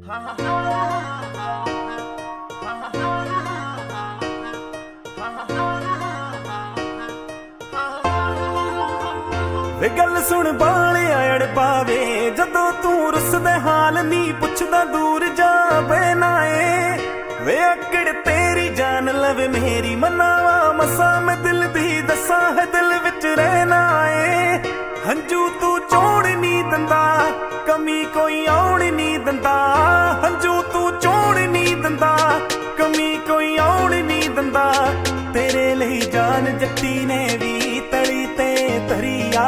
वे गल सुन बालिया अड़ पावे जदों तू रुसदे हाल नी पुछदा दूर जावे नाए वे अकड़ तेरी जान लवे मेरी मनावा मसा मैं दिल दी दसा है दिल विच रहना है हंजू तू चोड़ नी दंदा कमी कोई आउण नी दंदा हंजू तू चोड़ नी दंदा कमी कोई आउण नी दंदा तेरे लिए जान जट्टी ने भी तली ते तरिया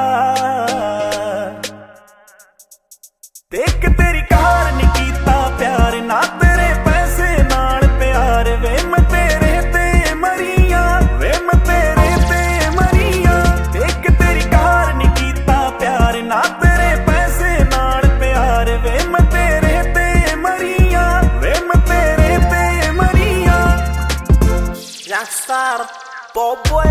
देख तेरी कार नी कीता प्यार ना तेरे पैसे नाल प्यार वे मैं तेरे ते मरिया वे मैं तेरे ते मरिया देख तेरी कार नी कीता प्यार ना तेरे पैसे नाल प्यार वे मैं तेरे ते मरिया वे मैं तेरे ते मरिया Rockstar Boboya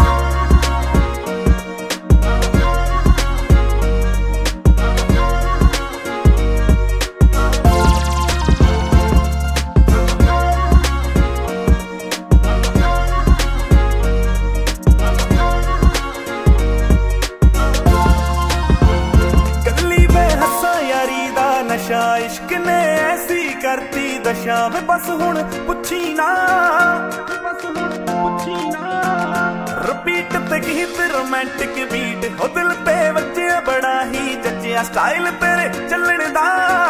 नशा इश्क ने ऐसी करती दशा वे बस हुण पुछी ना रिपीट ते गीत रोमांटिक बीट हो दिल ते वज्जिया बड़ा ही जज्जिया स्टाइल तेरे चलण दा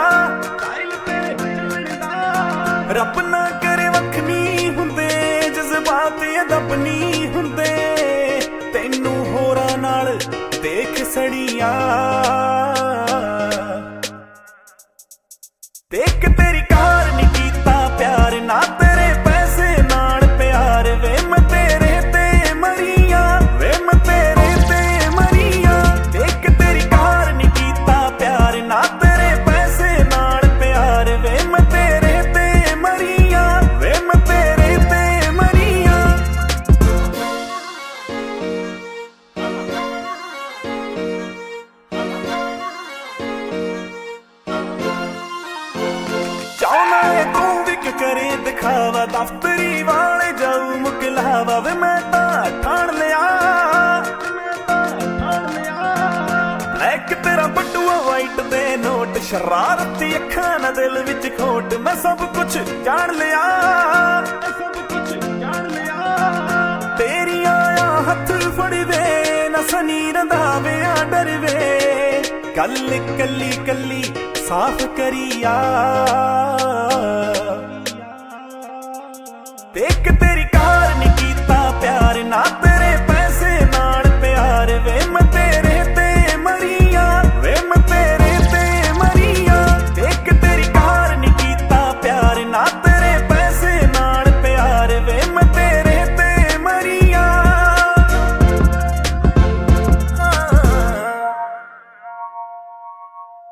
रब ना करे वख नी हुंदे जज्बात अदब नी हुंदे तैनू होरां नाल देख सड़िया देख तेरी कार नी कीता प्यार ना तेरे पैसे नाल प्यार वे मैं तेरे ते मरिया वे मैं तेरे ते मरिया देख तेरी कार नी कीता प्यार ना तेरे पैसे नाल प्यार वे मैं तेरे ते मरिया वे मैं तेरे ते मरिया चाहना है तू भी करे दिखावा दफ्तरी वाले जाऊ मुकलावा वे मैं ठाण लिया ब्लैक तेरा बटुआ वाइट दे नोट शरारती अखां ना दिल विच खोट मैं सब कुछ जान लिया तेरी आया हथ फड़ी वे ना सनी रंधावे आ डर वे गल कली कली साफ करिया देख तेरी कार